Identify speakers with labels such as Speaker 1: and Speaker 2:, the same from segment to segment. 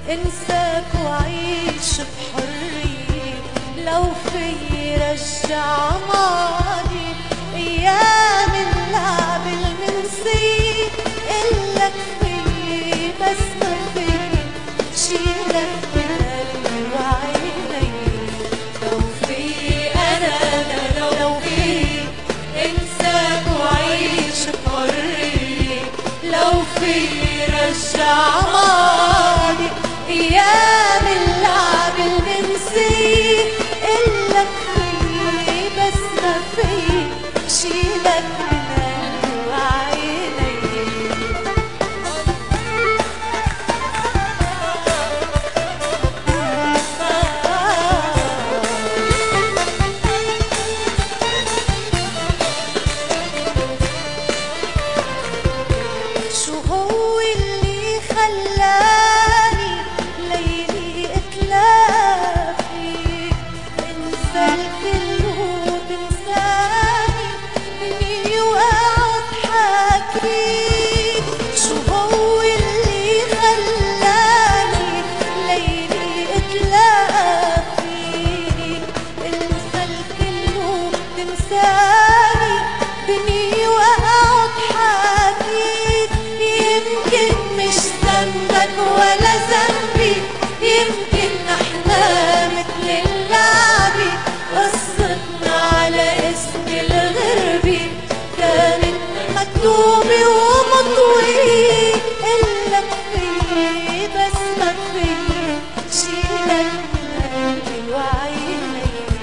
Speaker 1: انساك وعيش بحرية. لو في رجع ماضي ايام اللعب المنسية. قلك في بس ما في شيلك من قلبي وعيني. لو في انا لو في انساك وعيش بحرية. لو في رجع ماضي ايام اللعب المنسية. قلك في بس ما في شيلك من قلبي وعيني. شو هو اللي خلاني ليلي اتلاقى فيك؟ انسى الكل وتنساني مني واقعد حاكيك. شو هو اللي خلاني ليلي اتلاقى فيك؟ انسى الكل وتنساني مني واقعد حاكيك. يمكن مش ذنبك ولا ذنبي، يمكن احنا مثل اللعبة. قصتنا على اسم الغربي كانت مكتوبة ومطوية. قلك في بس ما في شيلك من قلبي وعيني.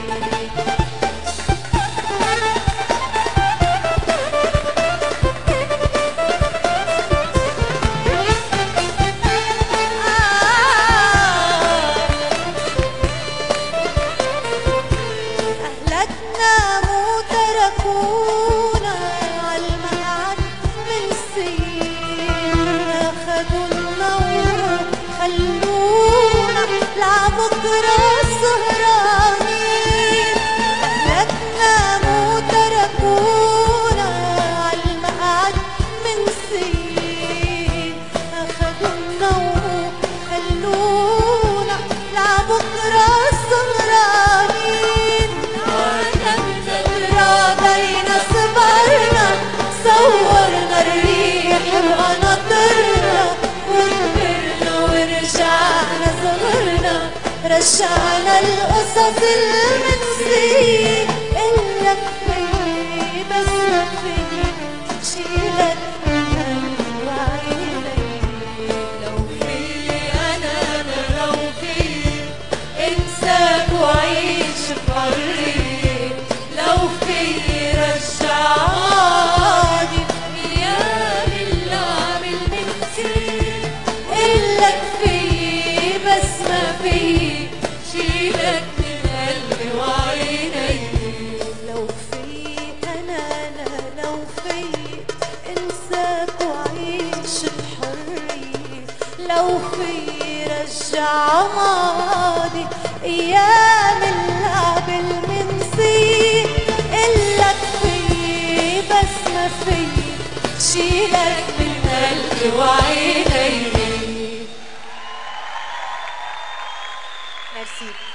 Speaker 1: أهلكنا مو تركونا عالمقعد من سنين. أخدوا النور خلونا لعبكرة سهرانين. أهلكنا مو تركونا عالمقعد من سنين. أخدوا النور خلونا لعبكرة سهرانين. راضينا صبرنا صورنا الريح بقناطرنا. وكبرنا ورجعنا صغرنا رجعنا القصص المنسية. قلك في بس ما في شيلك من قلبي وعيني. لو في انا لو في انساك وعيش بحرية. لو في رجع ماضي ايام اللعب المنسية. قلك في بس ما في شيلك من قلبي وعيني. لو في انا لو في انساك وعيش بحرية. لو في رجع ماضي ايام اللعب المنسية. قلك في بس ما في شيلك من قلبي وعيني. ميرسي.